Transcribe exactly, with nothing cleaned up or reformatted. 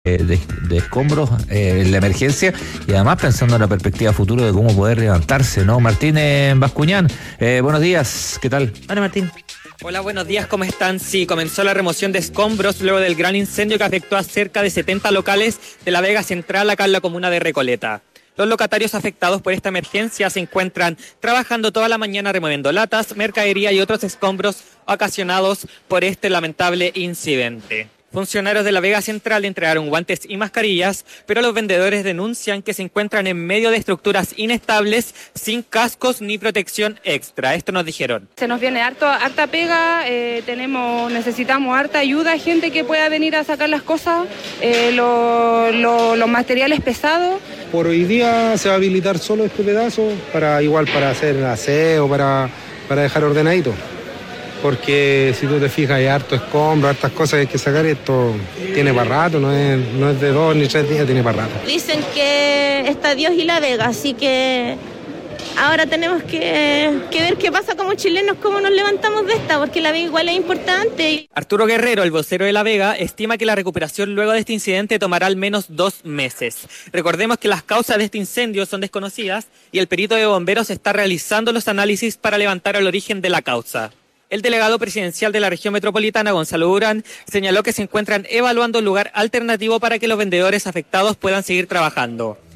De, de escombros eh, en la emergencia y además pensando en la perspectiva futuro de cómo poder levantarse, ¿no? Martín eh, Bascuñán, eh, buenos días, ¿qué tal? Hola Martín. Hola, buenos días, ¿cómo están? Sí, comenzó la remoción de escombros luego del gran incendio que afectó a cerca de setenta locales de la Vega Central acá en la comuna de Recoleta. Los locatarios afectados por esta emergencia se encuentran trabajando toda la mañana removiendo latas, mercadería y otros escombros ocasionados por este lamentable incidente. Funcionarios de la Vega Central entregaron guantes y mascarillas, pero los vendedores denuncian que se encuentran en medio de estructuras inestables, sin cascos ni protección extra. Esto nos dijeron. Se nos viene harto, harta pega, eh, tenemos, necesitamos harta ayuda, gente que pueda venir a sacar las cosas, eh, lo, lo, los materiales pesados. Por hoy día se va a habilitar solo este pedazo, para igual para hacer aseo, para, para dejar ordenadito. Porque si tú te fijas hay harto escombro, hartas cosas que hay que sacar, esto tiene para rato, no es, no es de dos ni tres días, tiene para rato. Dicen que está Dios y la Vega, así que ahora tenemos que, que ver qué pasa como chilenos, cómo nos levantamos de esta, porque la Vega igual es importante. Arturo Guerrero, el vocero de la Vega, estima que la recuperación luego de este incidente tomará al menos dos meses. Recordemos que las causas de este incendio son desconocidas y el perito de bomberos está realizando los análisis para levantar el origen de la causa. El delegado presidencial de la región metropolitana, Gonzalo Durán, señaló que se encuentran evaluando un lugar alternativo para que los vendedores afectados puedan seguir trabajando.